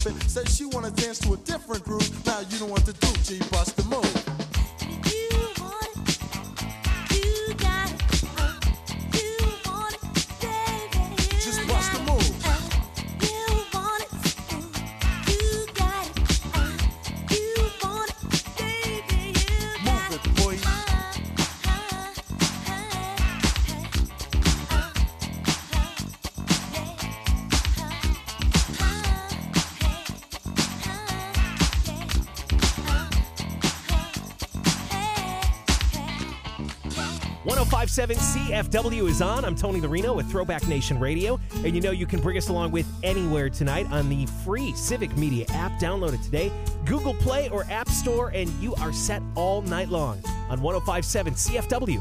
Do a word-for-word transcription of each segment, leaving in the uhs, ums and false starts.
Said she wanna dance to a different groove. Now you know what to do, G, bust the move. one oh five point seven C F W is on. I'm Tony Larino with Throwback Nation Radio. And you know you can bring us along with anywhere tonight on the free Civic Media app. Download it today. Google Play or App Store, and you are set all night long on one oh five point seven C F W.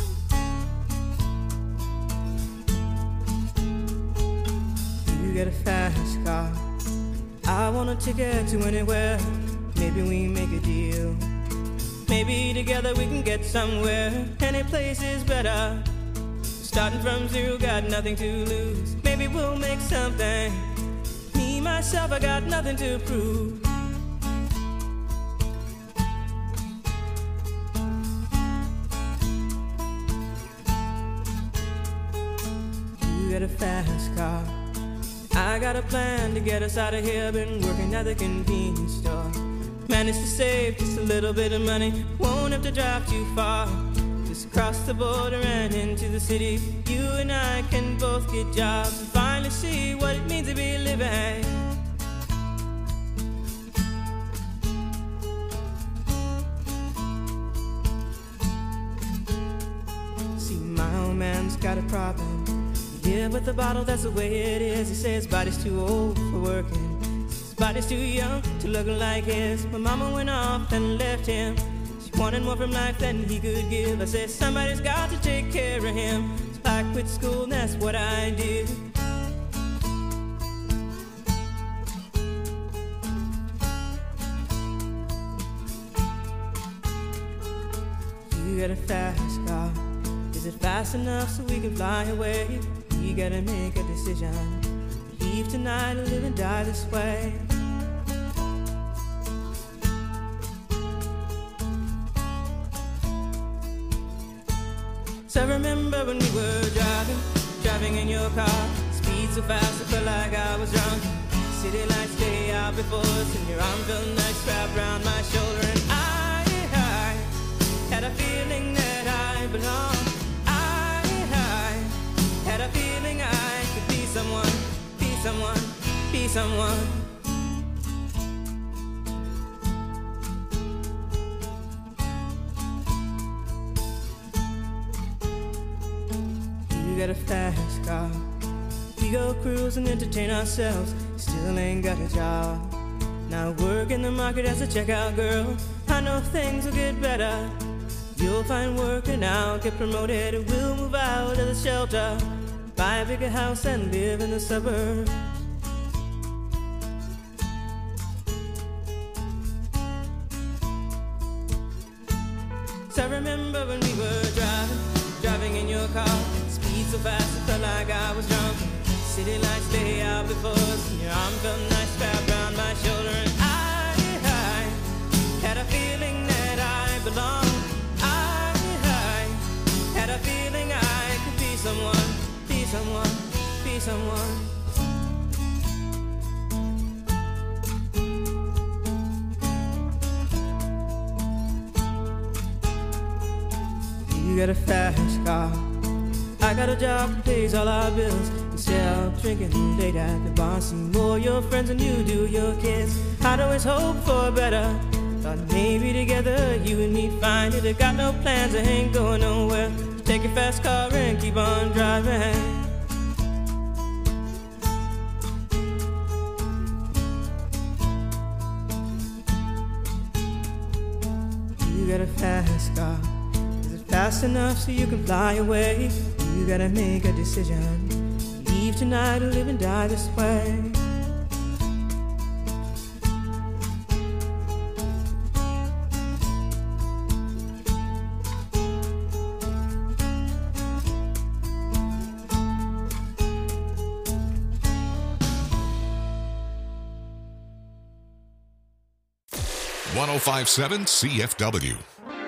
You get a fast car. I want a ticket to anywhere. Maybe we make a deal. Maybe together we can get somewhere. Any place is better. Starting from zero, got nothing to lose. Maybe we'll make something. Me, myself, I got nothing to prove. You got a fast car. I got a plan to get us out of here. Been working at the convenience store. Managed to save just a little bit of money. Won't have to drive too far. Just cross the border and into the city. You and I can both get jobs and finally see what it means to be living. See, my old man's got a problem. Yeah, with the bottle, that's the way it is. He says his body's too old for working. His body's too young to look like his. My mama went off and left him. She wanted more from life than he could give. I said somebody's got to take care of him. So I quit school and that's what I did. You got a fast car. Is it fast enough so we can fly away? We gotta make a decision. Leave tonight or live and die this way. So I remember when we were driving, driving in your car. Speed so fast I felt like I was drunk. City lights day out before us, and your arm felt nice wrapped around my shoulder. And I, I had a feeling that I belonged. I, I had a feeling I could be someone, be someone, be someone. You got a fast car. We go cruise and entertain ourselves. Still ain't got a job. Now work in the market as a checkout girl. I know things will get better. You'll find work and I'll get promoted. And we'll move out of the shelter, buy a bigger house and live in the suburbs. So I remember when we were driving, driving in your car. Speed so fast it felt like I was drunk. City lights lay out before us, and your arm felt nice wrapped around my shoulder. And I, I had a feeling that I belonged. I, I had a feeling I could be someone, be someone, be someone. You got a fast car. I got a job that pays all our bills. Instead of drinking late at the bar, see more your friends than you do your kids. I'd always hope for better. Thought maybe together you and me find it. I got no plans, I ain't going nowhere. So take your fast car and keep on driving. You got a fast car. Is it fast enough so you can fly away? You gotta make a decision. Leave tonight or live and die this way. one oh five point seven C F W.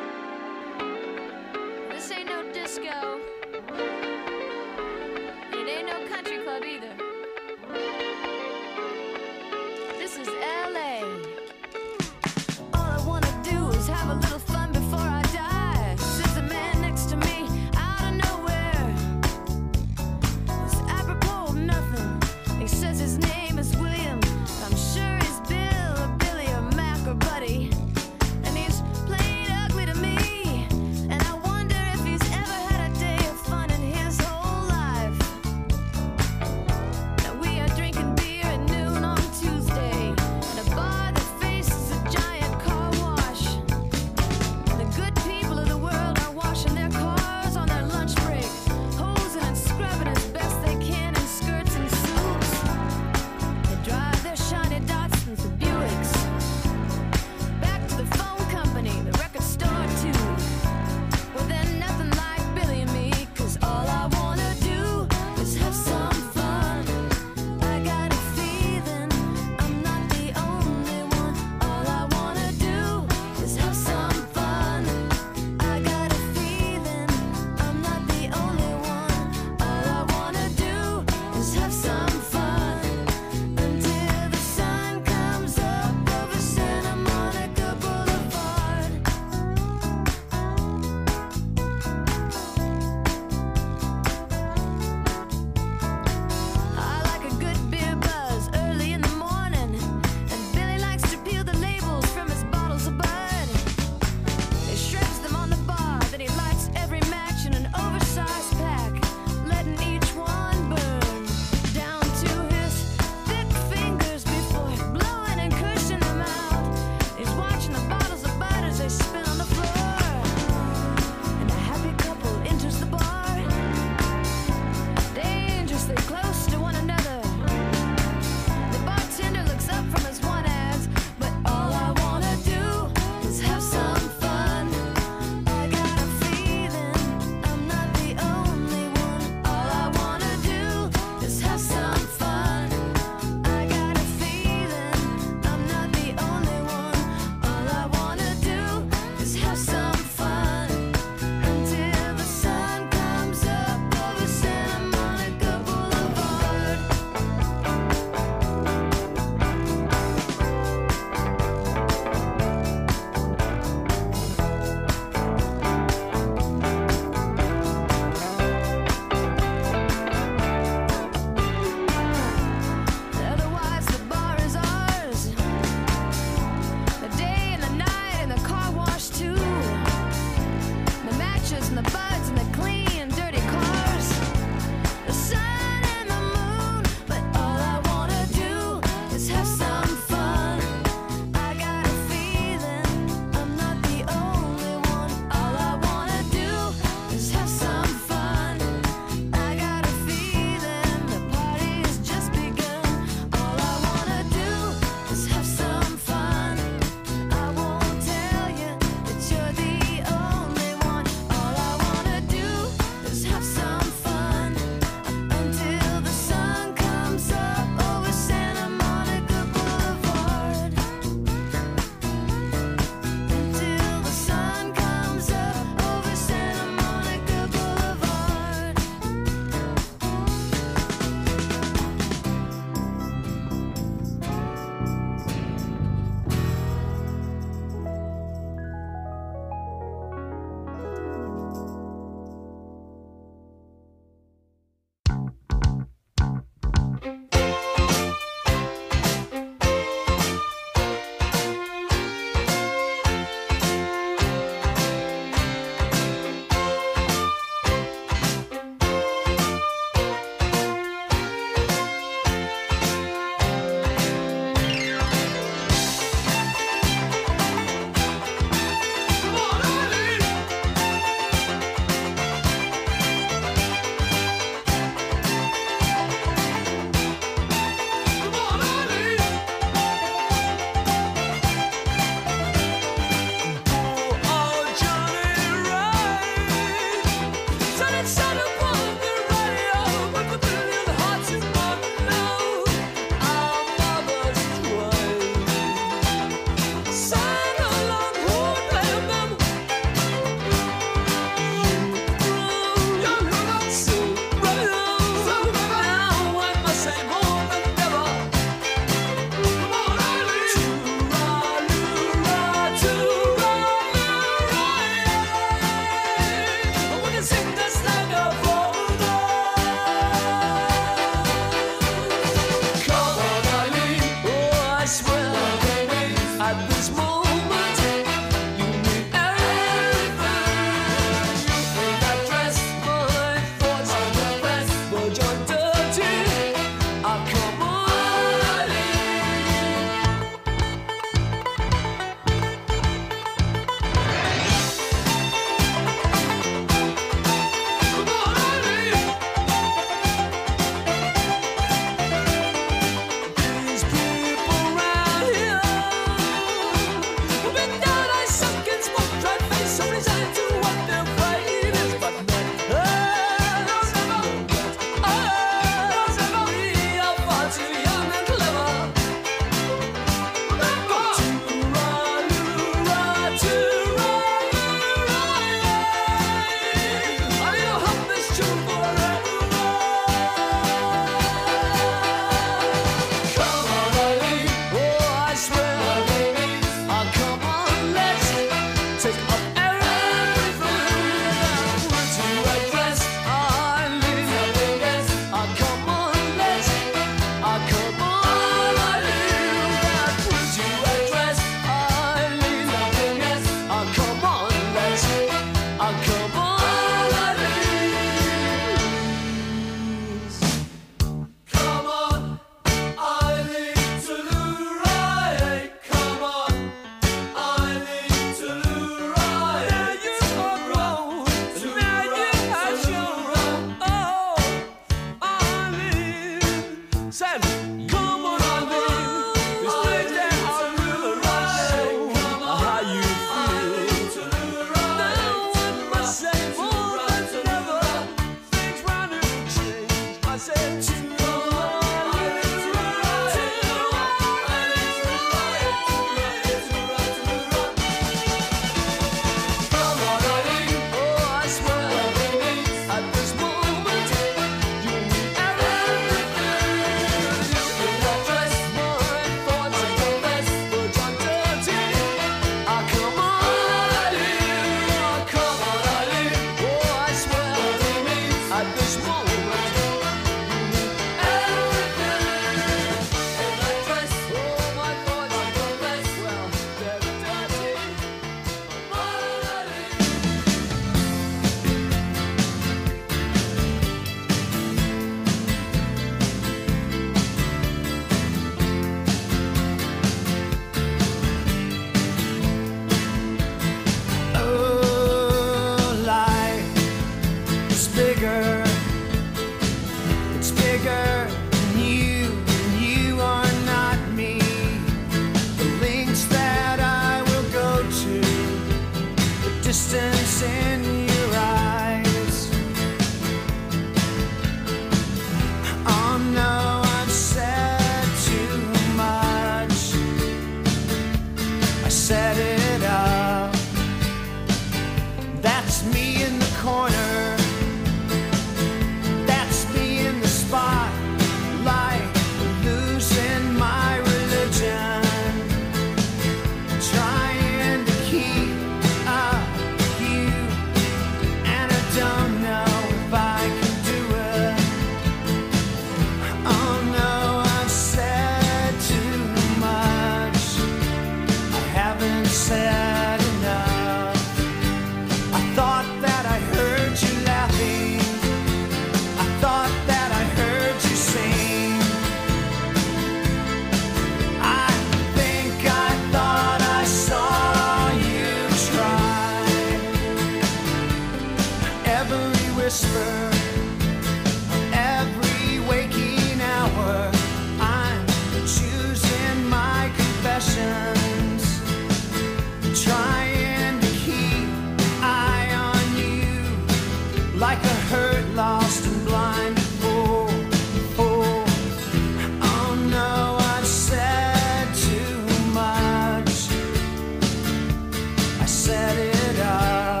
This ain't no disco. It ain't no country club either. This is L A. All I wanna do is have a little fun before I die. Sits a man next to me out of nowhere. It's apropos of nothing. He says his name is William. I'm sure he's Bill or Billy or Mac or Buddy. And he's played up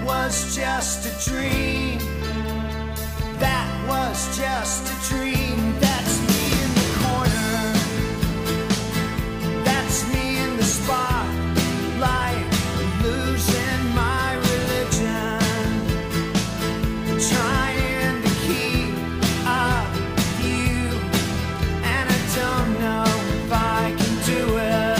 was just a dream. That was just a dream. That's me in the corner. That's me in the spotlight, losing my religion, trying to keep up with you, and I don't know if I can do it.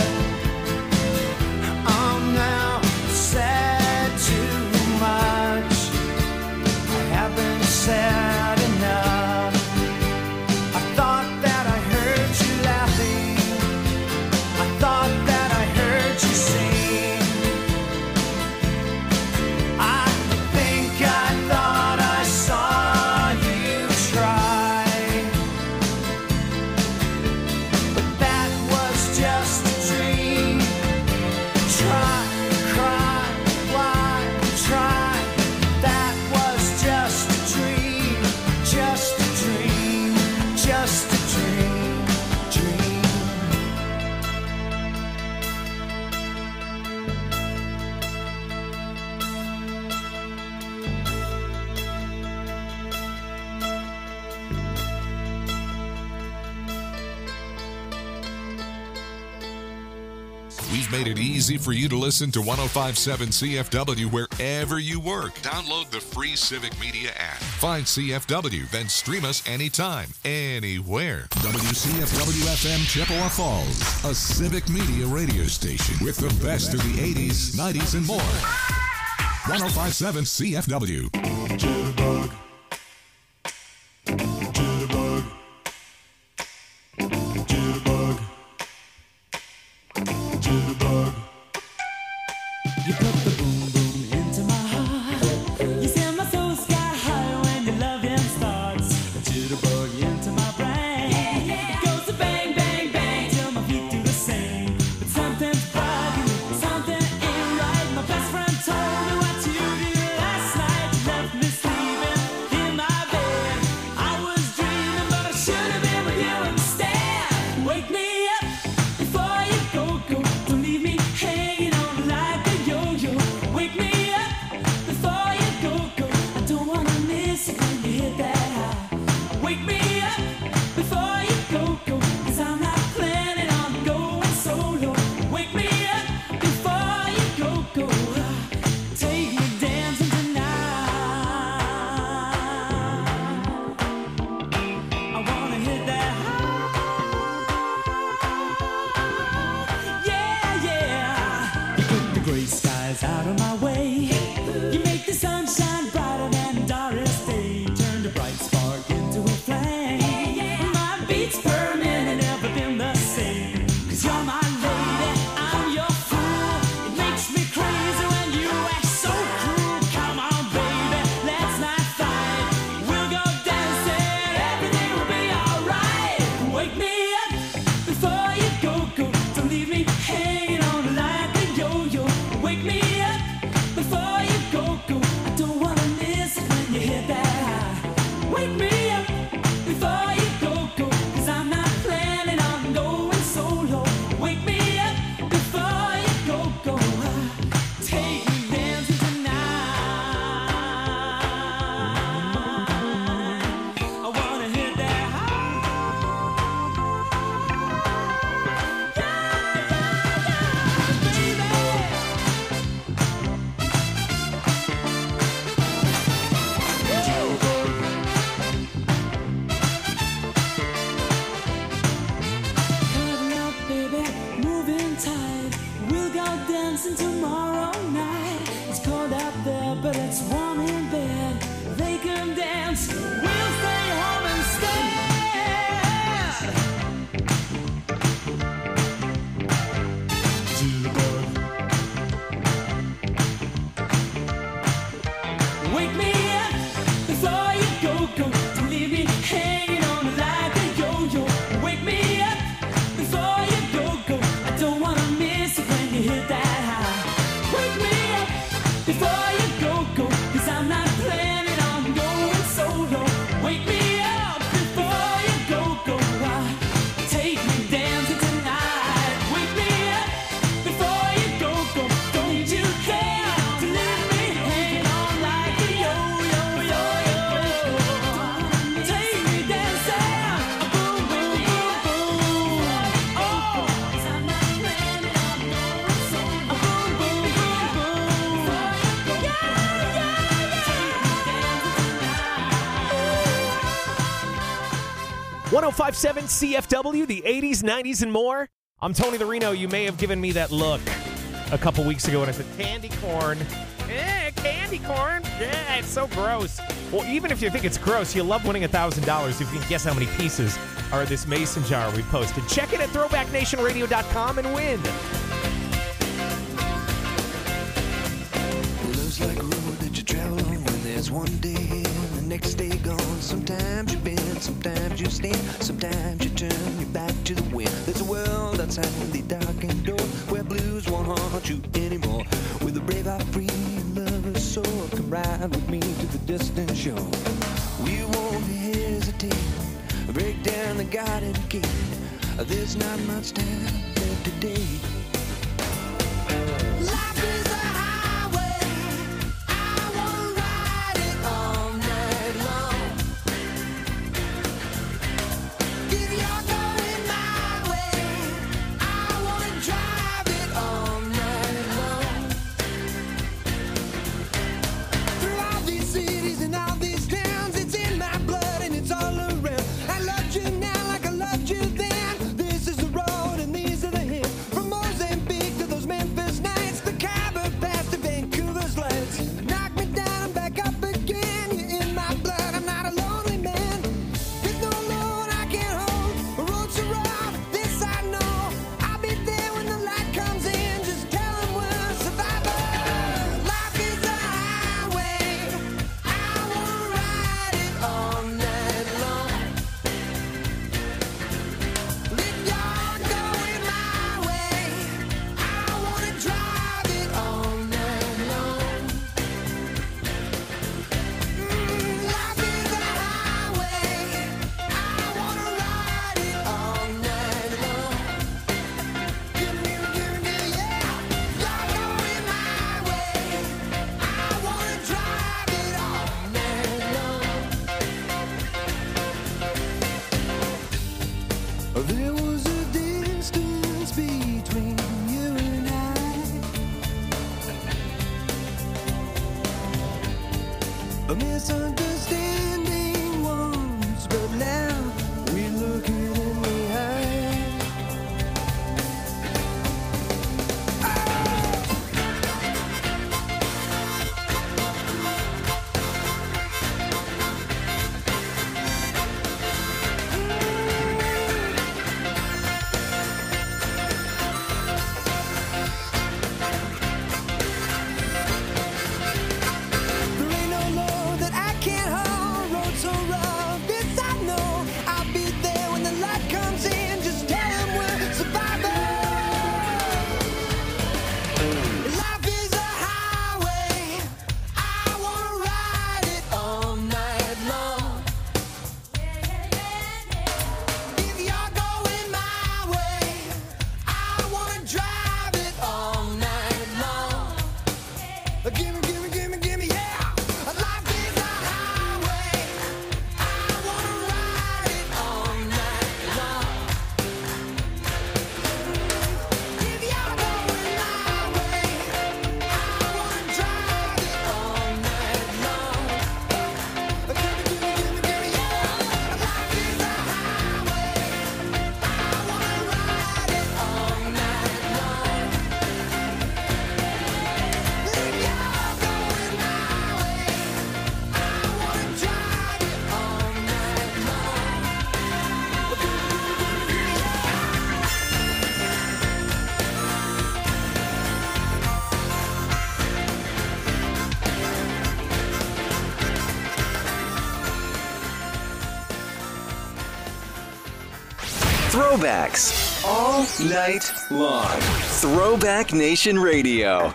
I'm now said too much. I haven't said enough. I thought that I heard you laughing. I thought that I heard you sing. I think I thought I saw you try, but that was just a dream. Try, cry, why, try. That was just a dream, just a dream, just a dream, dream. We've made it easy for you to listen to one oh five point seven C F W wherever you work. Download the free Civic Media app. Find C F W, then stream us anytime, anywhere. W C F W F M Chippewa Falls, a Civic Media radio station with the best of the eighties, nineties, and more. one oh five point seven C F W. Jitterbug. Jitterbug. Jitterbug. Jitterbug. You put the boom boom into my heart. You send my soul sky high when your loving starts. A jitterbug into my brain. It goes to bang bang bang till my feet do the same. But something's bugging, something ain't right. My best friend told me what you did last night. You left me sleeping in my bed. I was dreaming, but I should have been with you instead. Wake me up before you go go. Don't leave me hanging on like a yo-yo. Wake me up before you go go. I don't wanna miss it when you hit that high. Wake me up before you go go. 'Cause I'm not planning on going solo. Wake me up before you go go. Take me dancing tonight. I wanna hit that high. Yeah, yeah. You put the gray skies out of my way. You make the sunshine brighter than Doris Day. Turn the bright spark into a flame. My beats per minute never been the same. 'Cause you're my lady, I'm your fool. It makes me crazy when you act so cruel. Come on, baby, let's not fight. We'll go dancing, everything will be alright. Wake me up before you go go. Don't leave me hanging on like a yo-yo. Wake me up before you go go. I don't wanna miss it when you hit that high. Wake me up before you go go. 'Cause I'm not planning on going solo. Wake me up before you go go. Take me dancing tonight. I wanna hit that high. Cuddle up, baby, moving tight. We'll go dancing tomorrow night. It's cold out there, but it's warm in bed. They can dance, we'll stay home instead. Jitterbug. Wake me up before you go go. Don't leave me hanging on like a yo-yo. Wake me up before you go go. I don't wanna miss it when you hit that high. Wake me up before you go go. 'Cause I'm not planning on going solo. Wake me up before you go go. Take me dancing tonight. Wake me up before you go go. Don't you care to leave me hanging on one oh five point seven C F W, the eighties, nineties, and more. I'm Tony the Reno. You may have given me that look a couple weeks ago when I said candy corn. Eh, candy corn. Yeah, it's so gross. Well, even if you think it's gross, you love winning one thousand dollars if you can guess how many pieces are in this mason jar we posted. Check it at throwback nation radio dot com and win. Love's like a road that you travel on when there's one day and the next day gone. Sometimes you bend, sometimes you stand, sometimes you turn your back to the wind. There's a world outside the darkened door where blues won't haunt you anymore. With a brave heart free and lover's soul, come ride with me to the distant shore. We won't hesitate, break down the garden gate. There's not much time left today. Life is a highway, I wanna ride it all night long. If you're going my way, I wanna drive it all night long. Through all these cities and all these towns, it's in my blood and it's all around. I loved you now like I loved you then. This is the road and these are the hills. From Mozambique to those Memphis nights, the Khyber Pass to Vancouver's lights. Knock me down and back up again. You're in my blood, I'm not a lonely man. There's no Lord I can't hold. The road's so rough, this I know. I'll be there when the light comes in. Just tell them we're survivors. Life is a highway, I wanna ride it all night long. If you're going my way, I wanna drive it all night long. Mm, life is a highway, I wanna ride it all night long. Give me, give me, yeah. You're going my way, I wanna drive it all night long. There was a distance between you and I, a misunderstanding once, but now we look it in the eye. There ain't no load that I can't hold. Road so rough, this I know. I'll be there when the light comes in. Just tell them we're survivors. Life is a highway, I wanna ride it all night long. If you're going my way, I wanna drive it all night long. Gimme, gimme, gimme, gimme, yeah. Life is a highway, I wanna ride it all night long. If you're going my way, I wanna drive it all night long. Gimme, gimme, gimme, gimme, yeah. Life is a highway, I wanna ride it all night long. If you're going my way, I wanna drive it all night long. Throwbacks all night long. Throwback Nation Radio.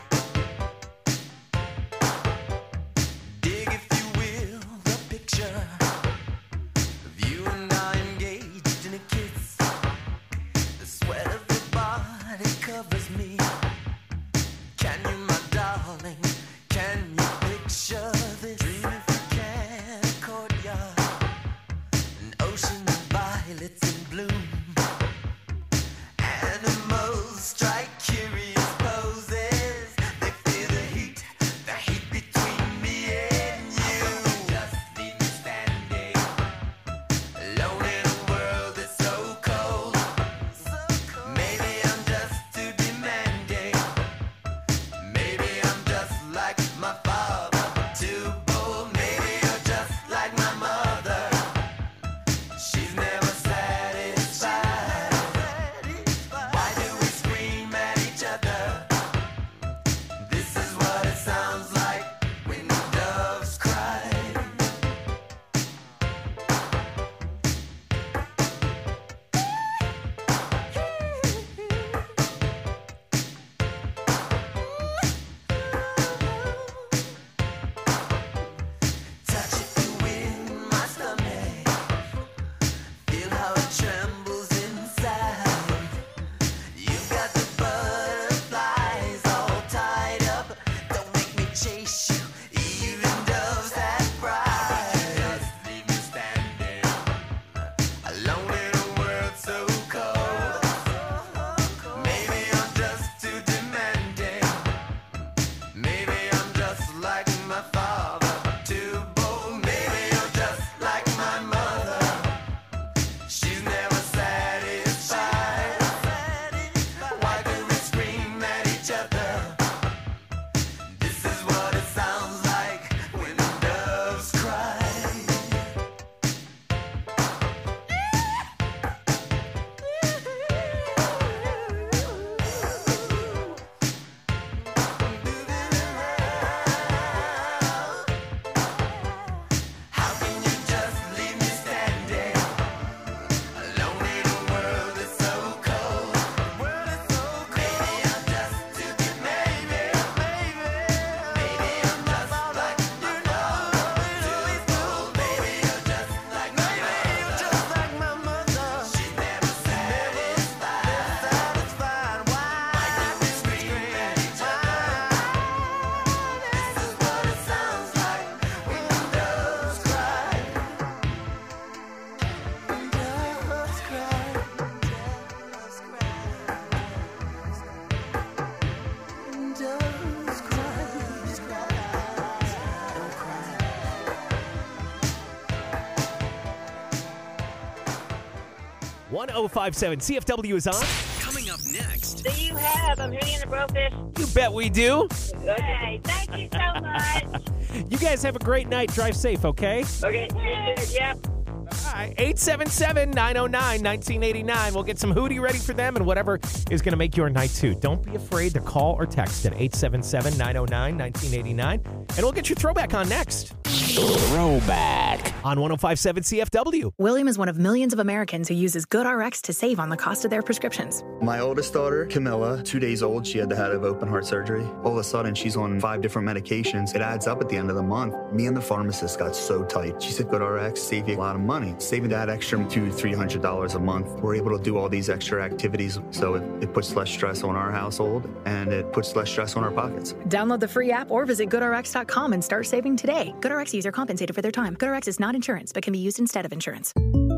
Dig, if you will, the picture violets in bloom. Animals strike curious poses. They feel the heat, the heat between me and you. Just leave me standing, alone in a world that's so cold. Maybe I'm just too demanding. Maybe I'm just like my father, too bold. Maybe you're just like my mother. She's never satisfied. Why do we scream at each other? This is what it sounds like when doves cry. Touch it to in my stomach. Feel how it trembles inside. You've got the butterflies all tied up. Don't make me chase you, even doves that cry. Just leave me standing, alone in a world so cold. Maybe I'm just too demanding. Maybe I'm just like my father, too bold. Maybe you're just like my mother. She's never satisfied. Why do we scream at each other? This is what it sounds like when doves cry. How can you just leave me standing, alone in a world that's so cold? Maybe I'm just too demanding. Maybe I'm just like my father, too bold. Maybe you're just like my mother. She's never satisfied. Why do we scream at each other? This is what it sounds like when doves cry. Doves cry. Doves cry. Doves cry. Don't cry. one oh five seven C F W is on. Coming up next. Do you have a Hootie and the Blowfish? You bet we do. Hey, thank you so much. You guys have a great night. Drive safe, okay? Okay, yep. All right, eight seven seven, nine oh nine, nineteen eighty-nine. We'll get some Hootie ready for them and whatever is going to make your night too. Don't be afraid to call or text at eight seven seven, nine oh nine, nineteen eighty-nine. And we'll get your throwback on next. Throwback on one oh five seven C F W. William is one of millions of Americans who uses GoodRx to save on the cost of their prescriptions. My oldest daughter, Camilla, two days old, she had to have open heart surgery. All of a sudden, she's on five different medications. It adds up at the end of the month. Me and the pharmacist got so tight. She said, GoodRx save you a lot of money. Saving that extra two, three hundred dollars a month. We're able to do all these extra activities, so it, it puts less stress on our household and it puts less stress on our pockets. Download the free app or visit good R X dot com and start saving today. GoodRx user compensated for their time. GoodRx is not insurance, but can be used instead of insurance.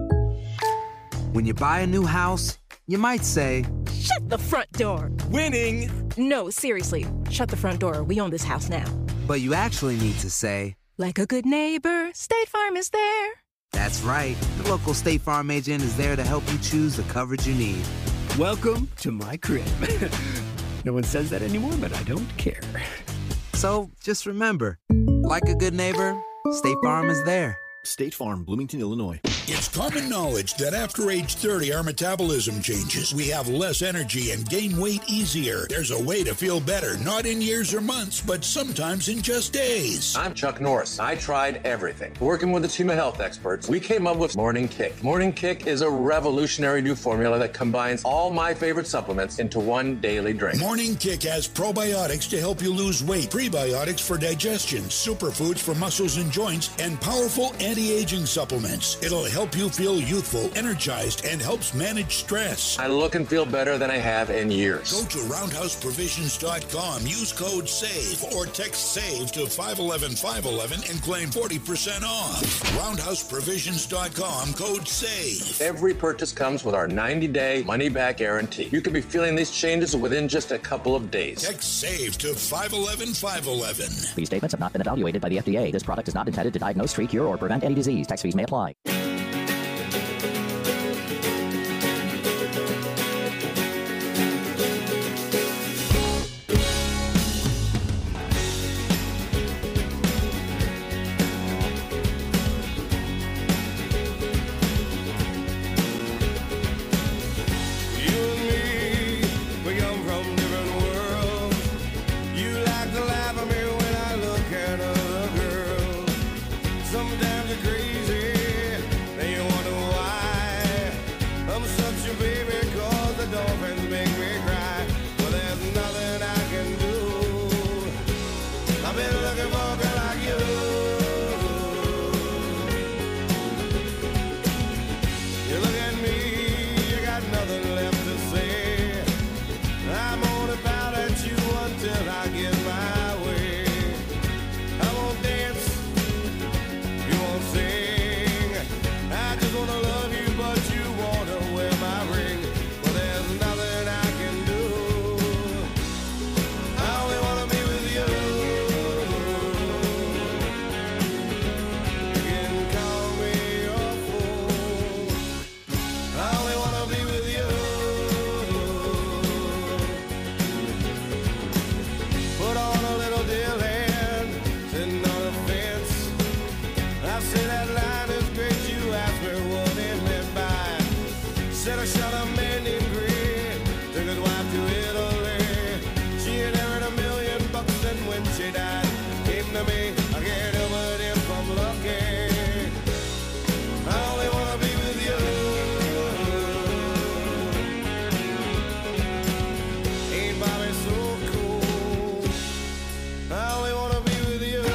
When you buy a new house, you might say, shut the front door. Winning! No, seriously, shut the front door. We own this house now. But you actually need to say, like a good neighbor, State Farm is there. That's right. The local State Farm agent is there to help you choose the coverage you need. Welcome to my crib. No one says that anymore, but I don't care. So just remember, like a good neighbor, State Farm is there. State Farm, Bloomington, Illinois. It's common knowledge that after age thirty, our metabolism changes. We have less energy and gain weight easier. There's a way to feel better, not in years or months, but sometimes in just days. I'm Chuck Norris. I tried everything. Working with a team of health experts, we came up with Morning Kick. Morning Kick is a revolutionary new formula that combines all my favorite supplements into one daily drink. Morning Kick has probiotics to help you lose weight, prebiotics for digestion, superfoods for muscles and joints, and powerful anti-aging supplements. It'll help you feel youthful, energized, and helps manage stress. I look and feel better than I have in years. Go to roundhouse provisions dot com, use code SAVE, or text SAVE to five one one five one one and claim forty percent off. roundhouse provisions dot com, code SAVE. Every purchase comes with our ninety-day money-back guarantee. You could be feeling these changes within just a couple of days. Text SAVE to five one one five one one. These statements have not been evaluated by the F D A. This product is not intended to diagnose, treat, cure, or prevent any disease. Tax fees may apply. Sometimes you're crazy, then you wonder why. I'm such a baby, cause the dolphins make me cry. Well, there's nothing I can do. I've been looking for a girl like you. You look at me, you got nothing left to say. I'm gonna pout at you until I get my way. I won't dance, you won't sing. I just wanna love you, but you wanna wear my ring. Well, there's nothing I can do. I only wanna be with you. You can call me your fool. I only wanna be with you. Put on a little deal hand, sitting on a fence. I say that line is great, you asked me what it meant by. Said I shot a man named Green, took his wife to Italy. She inherited a million bucks and when she died, came to me, I can't help it if I'm lucky. I only wanna be with you. Ain't Bobby so cool? I only wanna be with you.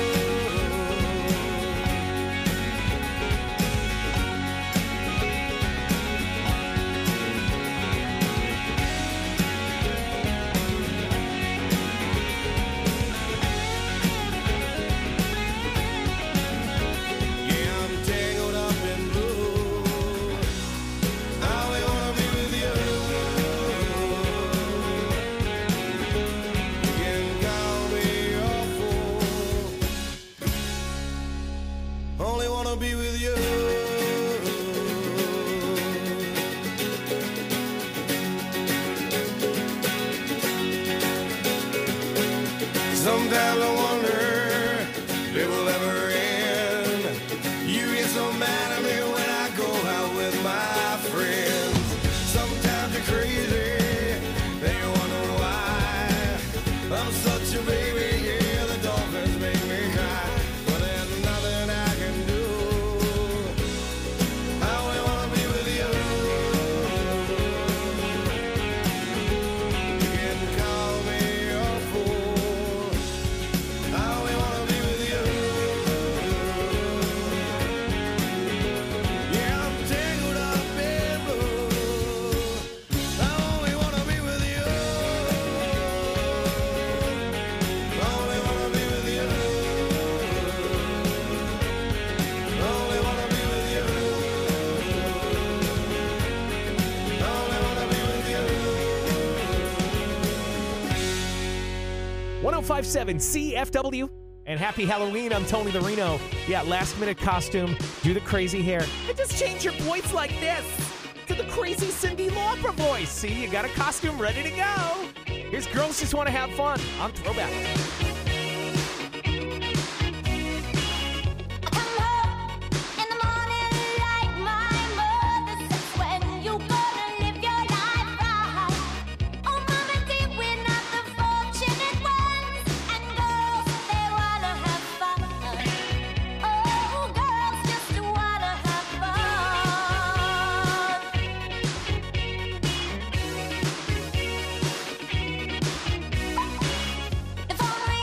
Yeah, I'm tangled up in blue. I only wanna be with you. You can call me your fool. Only wanna be with you. Sometimes I wonder if it will ever end. You get so mad at me when I go out with my friends. Sometimes you're crazy, then you wonder why. I'm such a baby, yeah, the dolphins make me cry. But there's nothing I can do. I only wanna be with you. You can call me your fool. I only wanna be with you. Yeah, I'm tangled up in blue. I only wanna be with you. I only wanna be with you. I only wanna be with you. I only wanna be with you. one oh five point seven C F W. And happy Halloween. I'm Tony the Reno. Yeah, last minute costume. Do the crazy hair. And just change your voice like this to the crazy Cyndi Lauper voice. See, you got a costume ready to go. Here's Girls Just Want to Have Fun on Throwback. If only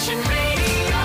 Nation Radio.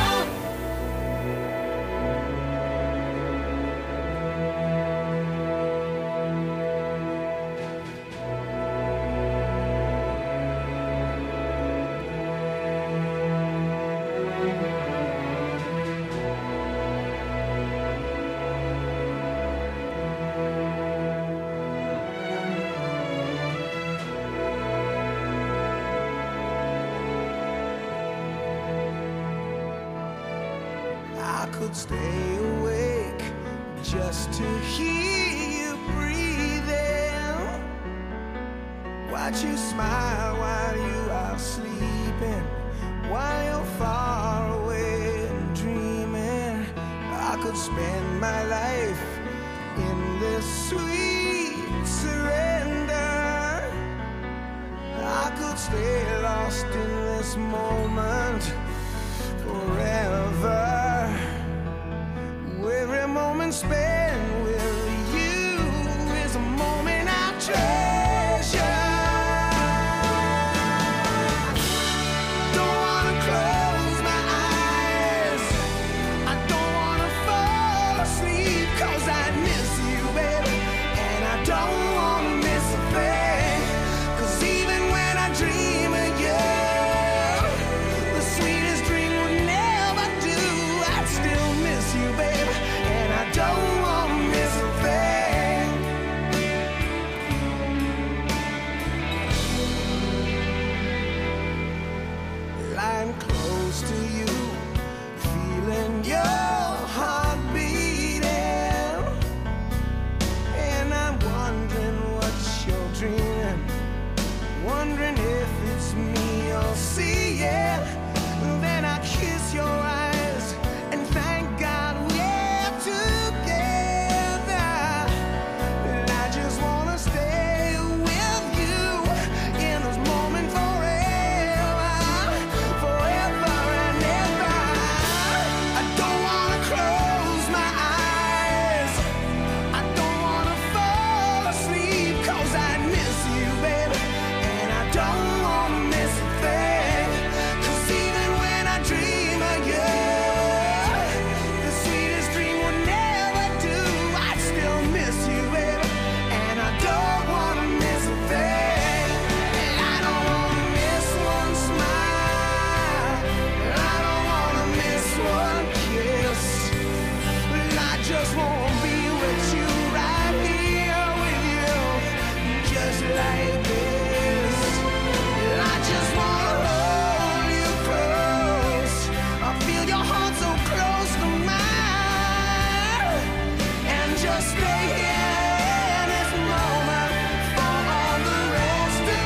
I could stay awake just to hear you breathing. Watch you smile while you are sleeping, while you're far away and dreaming. I could spend my life in this sweet surrender. I could stay lost in this moment forever. Every moment spent with you is a moment I treasure. Don't wanna close my eyes, I don't wanna fall asleep, 'cause I miss you, baby, and I don't wanna miss a thing. 'Cause even when I dream of you, the sweetest dream would never do. I still miss you, baby, and I don't want to miss a thing. Lying close to you, feeling your heart beating, and I'm wondering what you're dreaming, wondering if it's me you're seeing. Then I kiss your eyes and thank God we're together. And I just wanna stay with you in this moment forever, forever and ever. I don't wanna close my eyes, I don't wanna fall asleep, 'cause I miss you, baby, and I don't wanna miss a thing. 'Cause even when I dream of you, the sweetest dream would never do. I still miss you, baby, and I don't wanna miss a thing. And I don't wanna miss one smile, and I don't wanna miss one kiss. And I just wanna be with you, right here with you, just like this. And I just wanna hold you close, I feel your heart so close to mine, and just stay here in this moment for all the rest of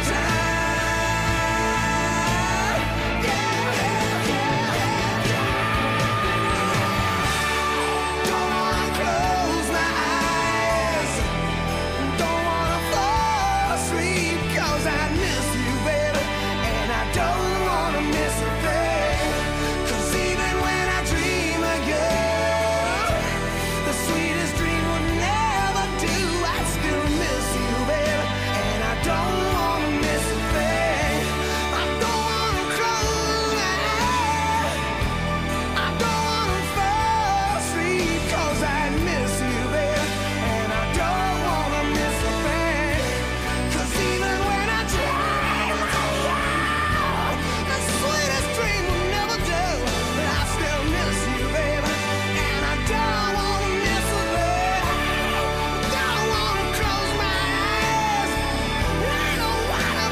time. Yeah, yeah, yeah, yeah. Don't wanna close my eyes, don't wanna fall asleep, 'cause I miss you, baby, and I don't wanna miss a thing. 'Cause even when I dream of you, the sweetest dream would never do. I still miss you, baby, and I don't wanna miss a thing. I don't wanna close my eyes, I don't wanna fall asleep, 'cause I miss you, baby, and I don't wanna miss a thing. 'Cause even when I dream of you, the sweetest dream will never do. But I still miss you, baby, and I don't wanna miss a thing. Don't wanna close my eyes, I don't wanna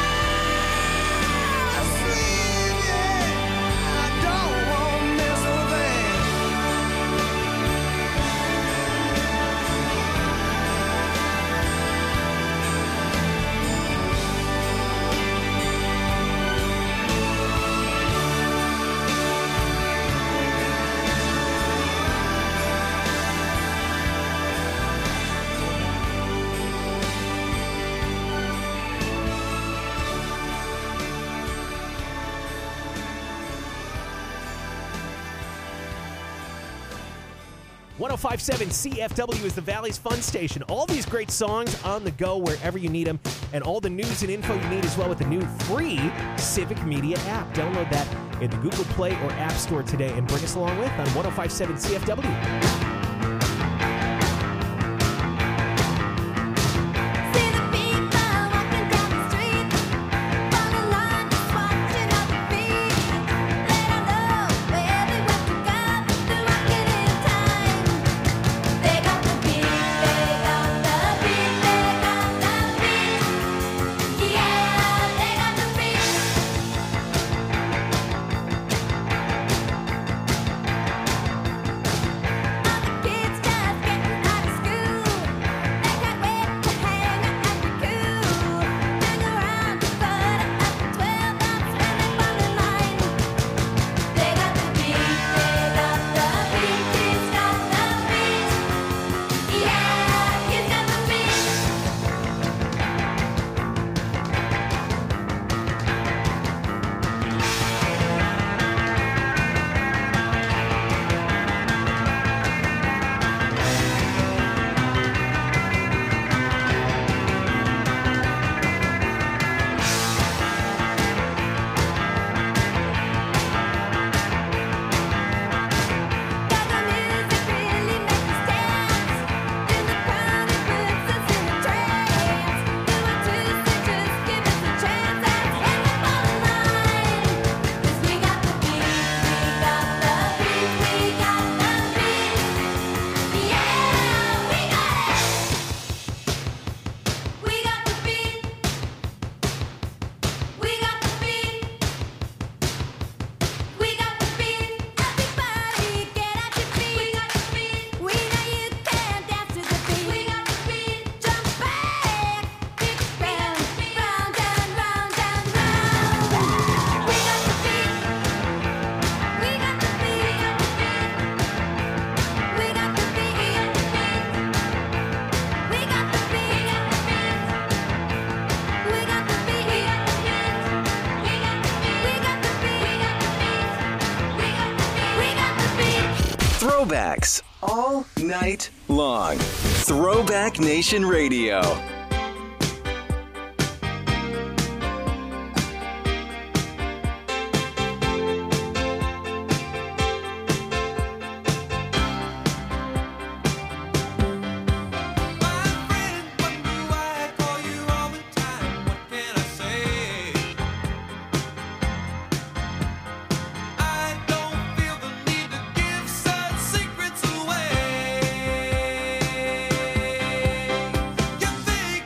fall asleep, yeah. I don't wanna miss a thing. one oh five point seven C F W is the Valley's Fun Station. All these great songs on the go wherever you need them, and all the news and info you need as well with the new free Civic Media app. Download that in the Google Play or App Store today and bring us along with on one oh five point seven C F W. Throwbacks all night long. Throwback Nation Radio. Secrets away. You think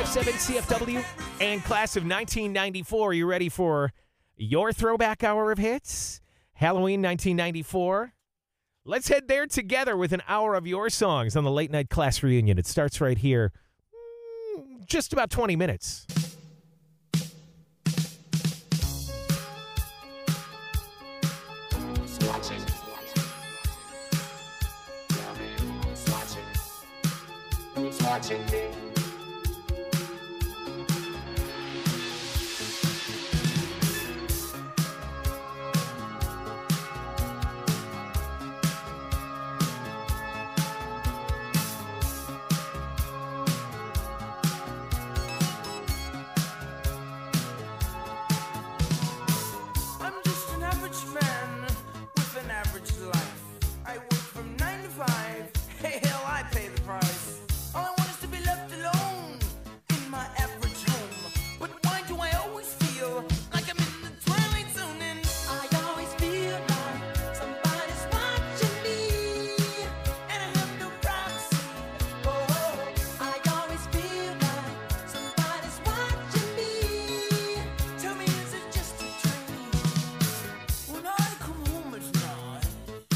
five seven C F W and class of nineteen ninety-four. Are you ready for your throwback hour of hits? Halloween nineteen ninety-four. Let's head there together with an hour of your songs on the late night class reunion. It starts right here, mm, just about twenty minutes. Watching me. I'm just an average man with an average life. I work from nine to five. Hey, hell, I pay the price. All I want is to be left alone in my average home. But why do I always feel like I'm in the twilight zone? And I always feel like somebody's watching me, and I have no privacy. Oh, oh. I always feel like somebody's watching me. Tell me, is it just a dream? When I come home at night,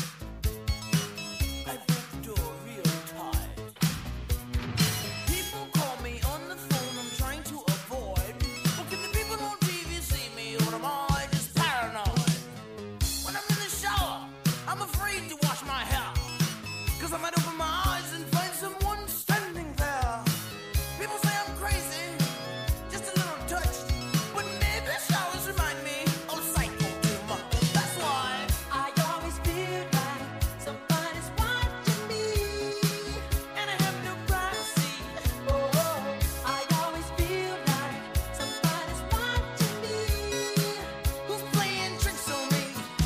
I break the door real tight. People call me on the phone, I'm trying to avoid. But can the people on T V see me, or am I just paranoid? When I'm in the shower, I'm afraid to wash my hair, 'cause I might open my eyes and find someone standing there. People say I'm crazy, just a little touched, but maybe showers remind me of psycho too much. That's why I always feel like somebody's watching me, and I have no privacy. Oh, oh. I always feel like somebody's watching me. Who's playing tricks on me?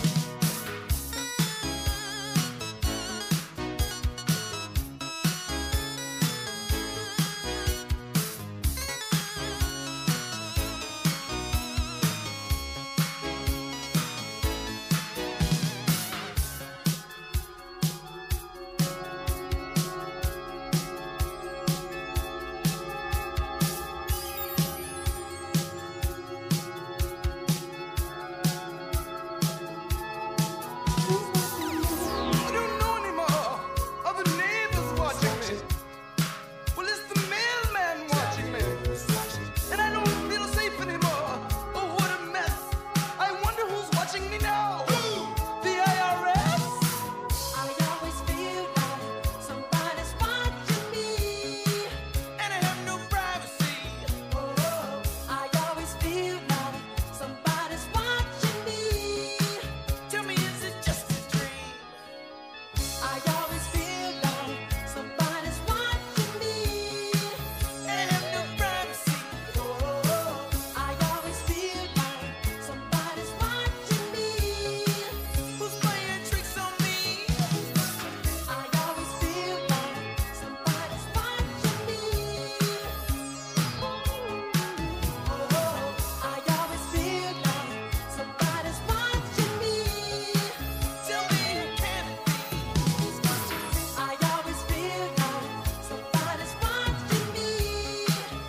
I don't know anymore. Are the neighbors watching me? Well, it's the mailman watching me. And I don't feel safe anymore. Oh, what a mess. I wonder who's watching me now. The I R S? I always feel like somebody's watching me, and I have no privacy. Oh, I always feel like somebody's watching me. Tell me, is it just a dream? I always feel like somebody's watching me, and I have no privacy. Oh, I always feel like somebody's watching me. Who's playing tricks on me? I always feel like somebody's watching me. Oh, I always feel like somebody's watching me. Tell me, who can it be? I always feel like somebody's watching me.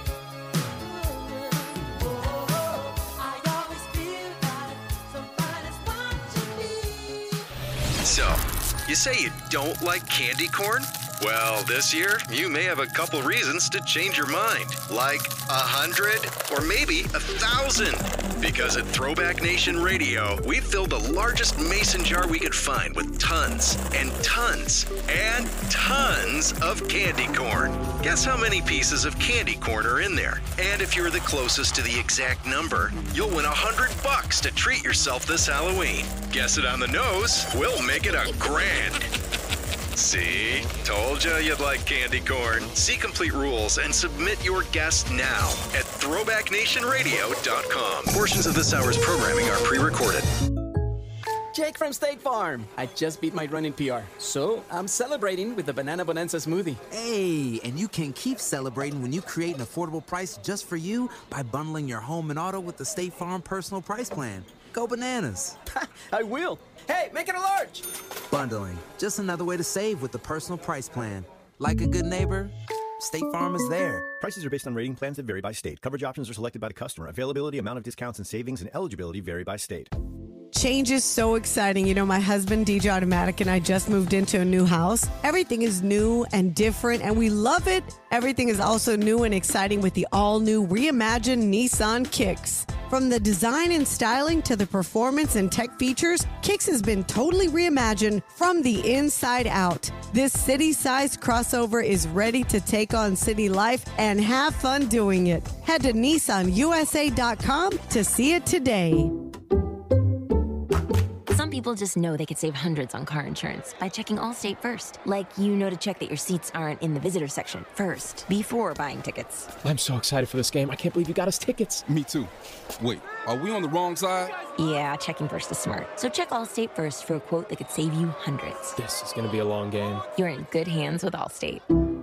Oh, I always feel like somebody's watching me. So, you say you don't like candy corn? Well, this year, you may have a couple reasons to change your mind. Like a hundred, or maybe a thousand. Because at Throwback Nation Radio, we filled the largest mason jar we could find with tons and tons and tons of candy corn. Guess how many pieces of candy corn are in there? And if you're the closest to the exact number, you'll win a hundred bucks to treat yourself this Halloween. Guess it on the nose, we'll make it a grand. See? Told you you'd like candy corn. See complete rules and submit your guess now at throwback nation radio dot com. Portions of this hour's programming are pre-recorded. Jake from State Farm. I just beat my run in P R, so I'm celebrating with the Banana Bonanza smoothie. Hey, and you can keep celebrating when you create an affordable price just for you by bundling your home and auto with the State Farm Personal Price Plan. Go bananas. I will. Hey, make it a large. Bundling, just another way to save with the Personal Price Plan. Like a good neighbor, State Farm is there. Prices are based on rating plans that vary by state. Coverage options are selected by the customer. Availability, amount of discounts and savings, and eligibility vary by state. Change is so exciting. You know, my husband, D J Automatic, and I just moved into a new house. Everything is new and different, and we love it. Everything is also new and exciting with the all-new reimagined Nissan Kicks. From the design and styling to the performance and tech features, Kicks has been totally reimagined from the inside out. This city-sized crossover is ready to take on city life and have fun doing it. Head to Nissan U S A dot com to see it today. Some people just know they could save hundreds on car insurance by checking Allstate first. Like, you know to check that your seats aren't in the visitor section first, before buying tickets. I'm so excited for this game. I can't believe you got us tickets. Me too. Wait, are we on the wrong side? Yeah, checking first is smart. So check Allstate first for a quote that could save you hundreds. This is going to be a long game. You're in good hands with Allstate.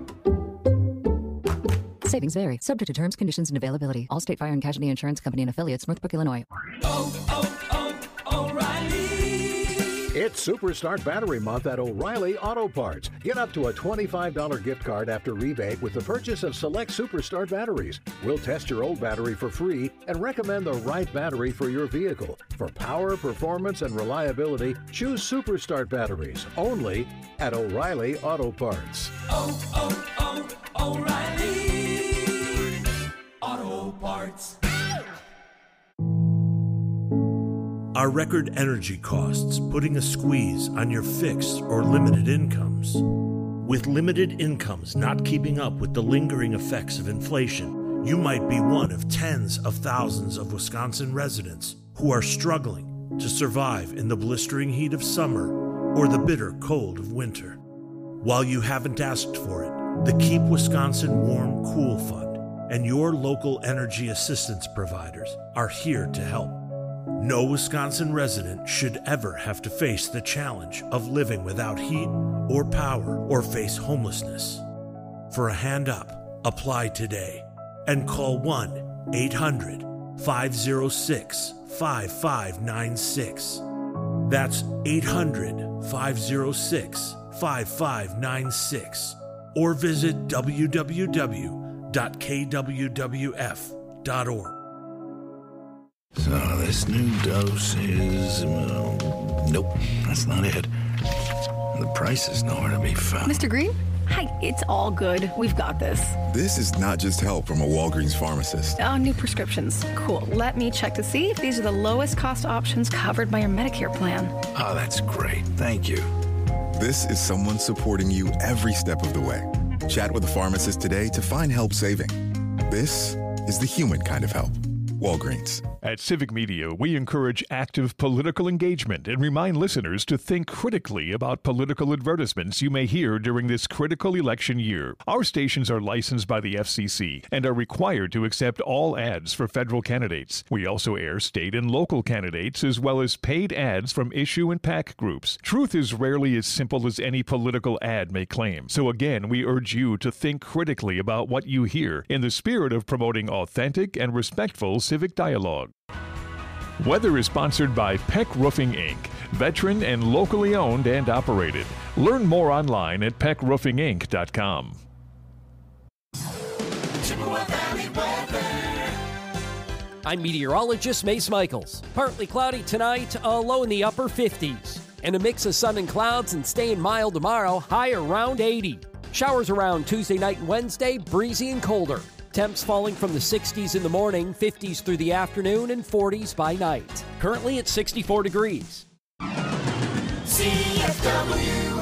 Savings vary, subject to terms, conditions, and availability. Allstate Fire and Casualty Insurance Company and affiliates, Northbrook, Illinois. Oh, oh, oh, O'Reilly. It's Superstart Battery Month at O'Reilly Auto Parts. Get up to a twenty-five dollars gift card after rebate with the purchase of select Superstart batteries. We'll test your old battery for free and recommend the right battery for your vehicle. For power, performance, and reliability, choose Superstart batteries only at O'Reilly Auto Parts. Oh, oh, oh, O'Reilly Auto Parts. Are record energy costs putting a squeeze on your fixed or limited incomes? With limited incomes not keeping up with the lingering effects of inflation, you might be one of tens of thousands of Wisconsin residents who are struggling to survive in the blistering heat of summer or the bitter cold of winter. While you haven't asked for it, the Keep Wisconsin Warm Cool Fund and your local energy assistance providers are here to help. No Wisconsin resident should ever have to face the challenge of living without heat or power or face homelessness. For a hand up, apply today and call one eight hundred five oh six five five nine six. That's eight hundred five oh six five five nine six or visit w w w dot k w w f dot org. So this new dose is... Uh, nope, that's not it. The price is nowhere to be found. Mister Green? Hi, it's all good. We've got this. This is not just help from a Walgreens pharmacist. Oh, new prescriptions. Cool. Let me check to see if these are the lowest cost options covered by your Medicare plan. Oh, that's great. Thank you. This is someone supporting you every step of the way. Chat with a pharmacist today to find help saving. This is the human kind of help. Walgreens. At Civic Media, we encourage active political engagement and remind listeners to think critically about political advertisements you may hear during this critical election year. Our stations are licensed by the F C C and are required to accept all ads for federal candidates. We also air state and local candidates as well as paid ads from issue and PAC groups. Truth is rarely as simple as any political ad may claim. So again, we urge you to think critically about what you hear in the spirit of promoting authentic and respectful civic dialogue. Weather is sponsored by Peck Roofing Incorporated, veteran and locally owned and operated. Learn more online at peck roofing inc dot com. I'm meteorologist Mace Michaels. Partly cloudy tonight, a low in the upper fifties. And a mix of sun and clouds and staying mild tomorrow, high around eighty. Showers around Tuesday night and Wednesday, breezy and colder. Temps falling from the sixties in the morning, fifties through the afternoon, and forties by night. Currently at sixty-four degrees. C F W